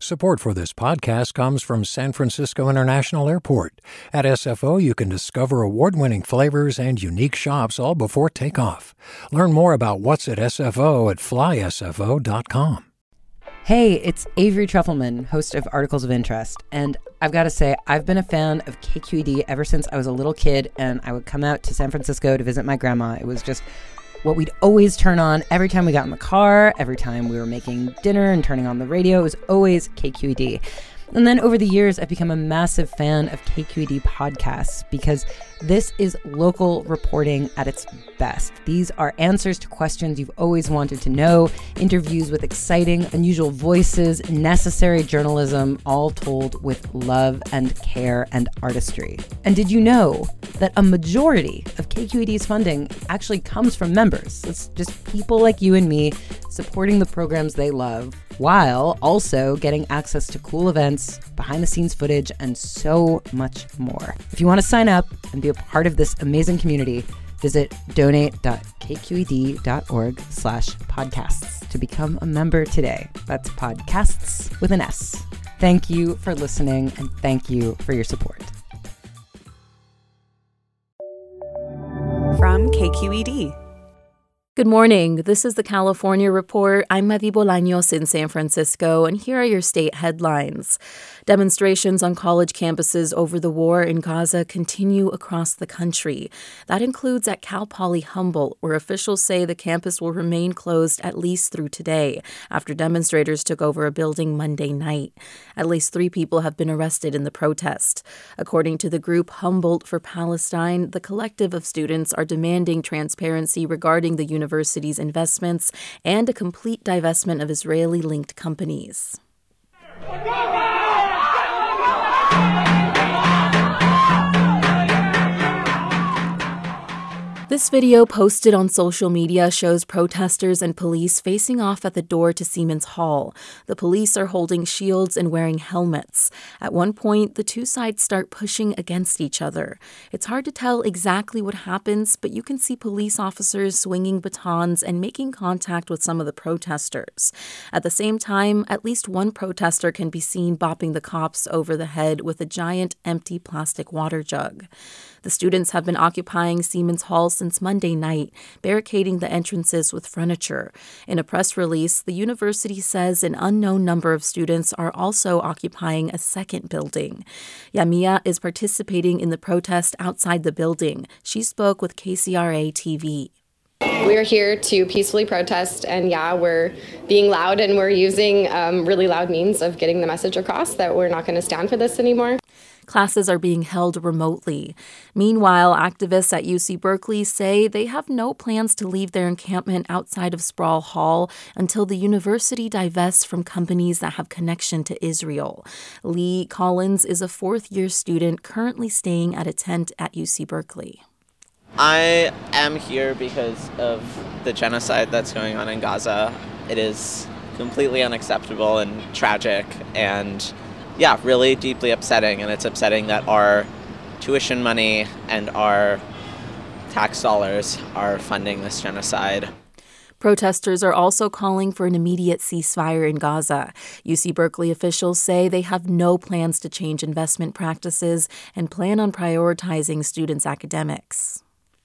Support for this podcast comes from San Francisco International Airport. At SFO, you can discover award-winning flavors and unique shops all before takeoff. Learn more about what's at SFO at flysfo.com. Hey, it's Avery Trufelman, host of Articles of Interest, and I've got to say, I've been a fan of KQED ever since I was a little kid, and I would come out to San Francisco to visit my grandma. It was just what we'd always turn on every time we got in the car, every time we were making dinner and turning on the radio. It was always KQED. And then over the years, I've become a massive fan of KQED podcasts because this is local reporting at its best. These are answers to questions you've always wanted to know, interviews with exciting, unusual voices, necessary journalism, all told with love and care and artistry. And did you know that a majority of KQED's funding actually comes from members? It's just people like you and me supporting the programs they love, while also getting access to cool events, behind-the-scenes footage, and so much more. If you want to sign up and be a part of this amazing community, visit donate.kqed.org/podcasts to become a member today. That's podcasts with an S. Thank you for listening, and thank you for your support. From KQED. Good morning. This is the California Report. I'm Mavi Bolaños in San Francisco, and here are your state headlines. Demonstrations on college campuses over the war in Gaza continue across the country. That includes at Cal Poly Humboldt, where officials say the campus will remain closed at least through today, after demonstrators took over a building Monday night. At least 3 people have been arrested in the protest. According to the group Humboldt for Palestine, the collective of students are demanding transparency regarding the university's investments and a complete divestment of Israeli-linked companies. This video posted on social media shows protesters and police facing off at the door to Siemens Hall. The police are holding shields and wearing helmets. At one point, the two sides start pushing against each other. It's hard to tell exactly what happens, but you can see police officers swinging batons and making contact with some of the protesters. At the same time, at least one protester can be seen bopping the cops over the head with a giant empty plastic water jug. The students have been occupying Siemens Hall since Monday night, barricading the entrances with furniture. In a press release, the university says an unknown number of students are also occupying a second building. Yamia is participating in the protest outside the building. She spoke with KCRA-TV. We're here to peacefully protest, and we're being loud, and we're using really loud means of getting the message across that we're not going to stand for this anymore. Classes are being held remotely. Meanwhile, activists at UC Berkeley say they have no plans to leave their encampment outside of Sproul Hall until the university divests from companies that have connection to Israel. Lee Collins is a fourth-year student currently staying at a tent at UC Berkeley. I am here because of the genocide that's going on in Gaza. It is completely unacceptable and tragic and really deeply upsetting. And it's upsetting that our tuition money and our tax dollars are funding this genocide. Protesters are also calling for an immediate ceasefire in Gaza. UC Berkeley officials say they have no plans to change investment practices and plan on prioritizing students' academics.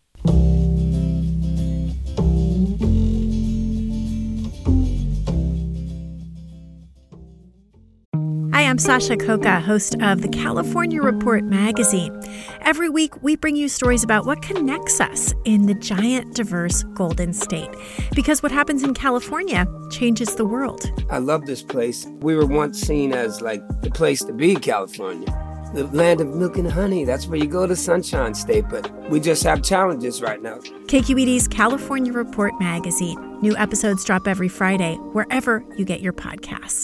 Hi, I'm Sasha Khokha, host of the California Report magazine. Every week, we bring you stories about what connects us in the giant, diverse Golden State. Because what happens in California changes the world. I love this place. We were once seen as like the place to be, California. The land of milk and honey. That's where you go to Sunshine State, but we just have challenges right now. KQED's California Report magazine. New episodes drop every Friday, wherever you get your podcasts.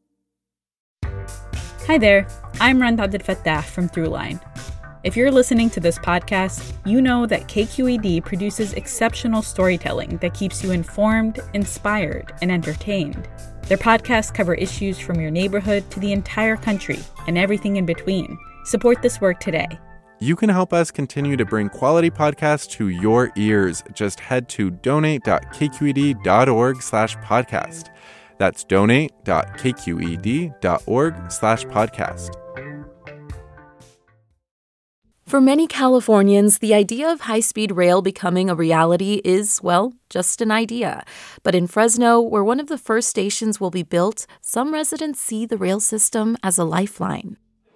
Hi there, I'm Rand Abdelfattah from Throughline. If you're listening to this podcast, you know that KQED produces exceptional storytelling that keeps you informed, inspired, and entertained. Their podcasts cover issues from your neighborhood to the entire country and everything in between. Support this work today. You can help us continue to bring quality podcasts to your ears. Just head to donate.kqed.org/podcast. That's donate.kqed.org/podcast. For many Californians, the idea of high-speed rail becoming a reality is, well, just an idea. But in Fresno, where one of the first stations will be built, some residents see the rail system as a lifeline.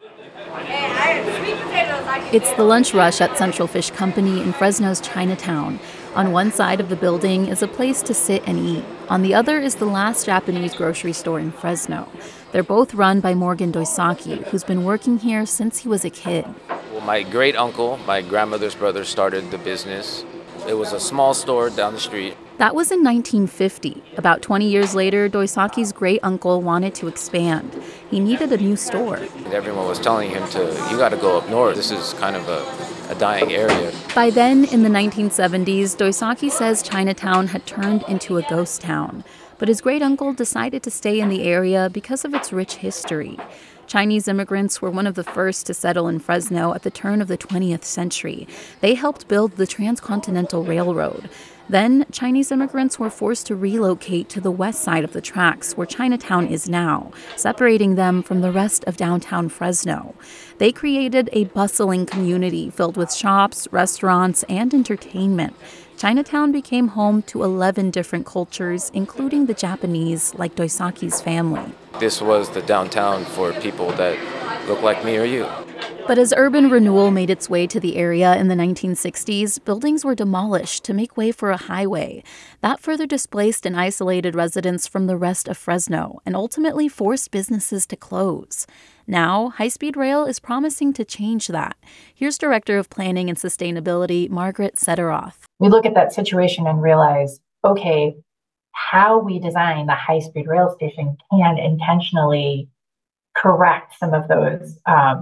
It's the lunch rush at Central Fish Company in Fresno's Chinatown. On one side of the building is a place to sit and eat. On the other is the last Japanese grocery store in Fresno. They're both run by Morgan Doisaki, who's been working here since he was a kid. Well, my great uncle, my grandmother's brother, started the business. It was a small store down the street. That was in 1950. About 20 years later, Doisaki's great uncle wanted to expand. He needed a new store. Everyone was telling him you got to go up north. This is kind of a dying area. By then, in the 1970s, Doisaki says Chinatown had turned into a ghost town. But his great uncle decided to stay in the area because of its rich history. Chinese immigrants were one of the first to settle in Fresno at the turn of the 20th century. They helped build the Transcontinental Railroad. Then, Chinese immigrants were forced to relocate to the west side of the tracks, where Chinatown is now, separating them from the rest of downtown Fresno. They created a bustling community filled with shops, restaurants, and entertainment. Chinatown became home to 11 different cultures, including the Japanese, like Doisaki's family. This was the downtown for people that look like me or you. But as urban renewal made its way to the area in the 1960s, buildings were demolished to make way for a highway. That further displaced and isolated residents from the rest of Fresno and ultimately forced businesses to close. Now, high-speed rail is promising to change that. Here's Director of Planning and Sustainability, Margaret Sederoth. We look at that situation and realize, okay, how we design the high-speed rail station can intentionally correct some of those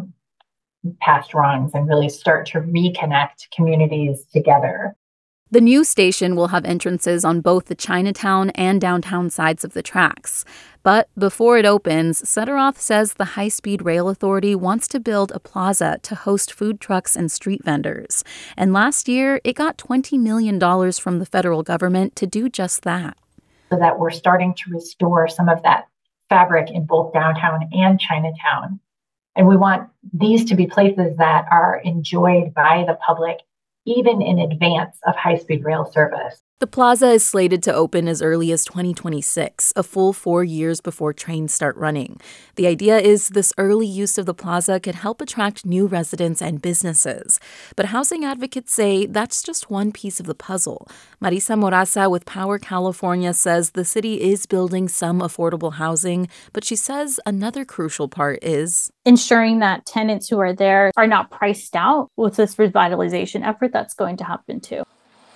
past wrongs and really start to reconnect communities together. The new station will have entrances on both the Chinatown and downtown sides of the tracks. But before it opens, Sederoth says the High-Speed Rail Authority wants to build a plaza to host food trucks and street vendors. And last year, it got $20 million from the federal government to do just that. So that we're starting to restore some of that fabric in both downtown and Chinatown. And we want these to be places that are enjoyed by the public, even in advance of high-speed rail service. The plaza is slated to open as early as 2026, a full 4 years before trains start running. The idea is this early use of the plaza could help attract new residents and businesses. But housing advocates say that's just one piece of the puzzle. Marisa Moraza with Power California says the city is building some affordable housing, but she says another crucial part is ensuring that tenants who are there are not priced out with this revitalization effort that's going to happen too.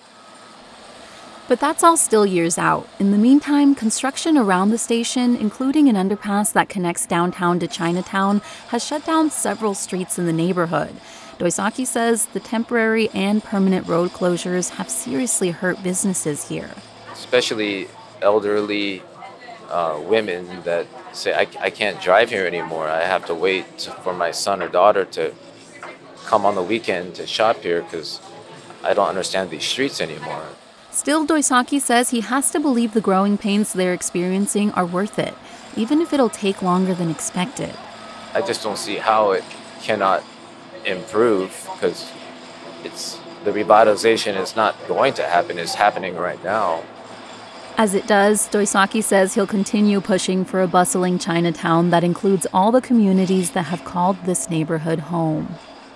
But that's all still years out. In the meantime, construction around the station, including an underpass that connects downtown to Chinatown, has shut down several streets in the neighborhood. Doisaki says the temporary and permanent road closures have seriously hurt businesses here. Especially elderly women that say, I can't drive here anymore. I have to wait for my son or daughter to come on the weekend to shop here because I don't understand these streets anymore. Still, Doisaki says he has to believe the growing pains they're experiencing are worth it, even if it'll take longer than expected. I just don't see how it cannot improve because the revitalization is not going to happen. It's happening right now. As it does, Doisaki says he'll continue pushing for a bustling Chinatown that includes all the communities that have called this neighborhood home.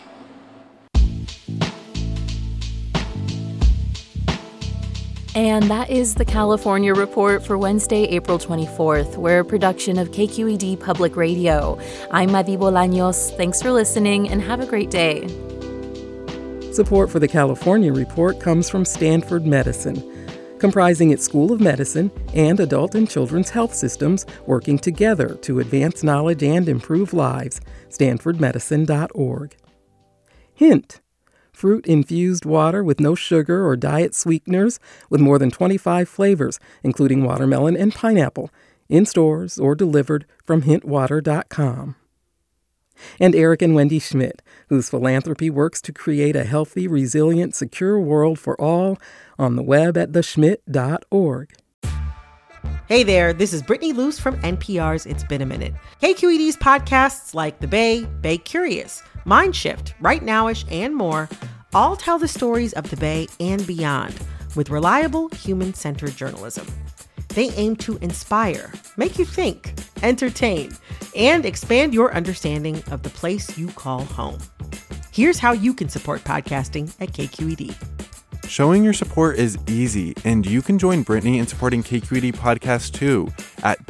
And that is the California Report for Wednesday, April 24th. We're a production of KQED Public Radio. I'm Madi Bolaños. Thanks for listening and have a great day. Support for the California Report comes from Stanford Medicine, comprising its School of Medicine and adult and children's health systems working together to advance knowledge and improve lives. StanfordMedicine.org. Hint: fruit-infused water with no sugar or diet sweeteners with more than 25 flavors, including watermelon and pineapple, in stores or delivered from hintwater.com. And Eric and Wendy Schmidt, whose philanthropy works to create a healthy, resilient, secure world for all on the web at theschmidt.org. Hey there, this is Brittany Luce from NPR's It's Been a Minute. KQED's podcasts like The Bay, Bay Curious, Mind Shift, Right Nowish, and more all tell the stories of the Bay and beyond with reliable, human-centered journalism. They aim to inspire, make you think, entertain, and expand your understanding of the place you call home. Here's how you can support podcasting at KQED. Showing your support is easy, and you can join Brittany in supporting KQED Podcast too at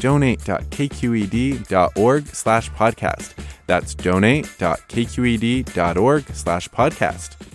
donate.kqed.org/podcast. That's donate.kqed.org/podcast.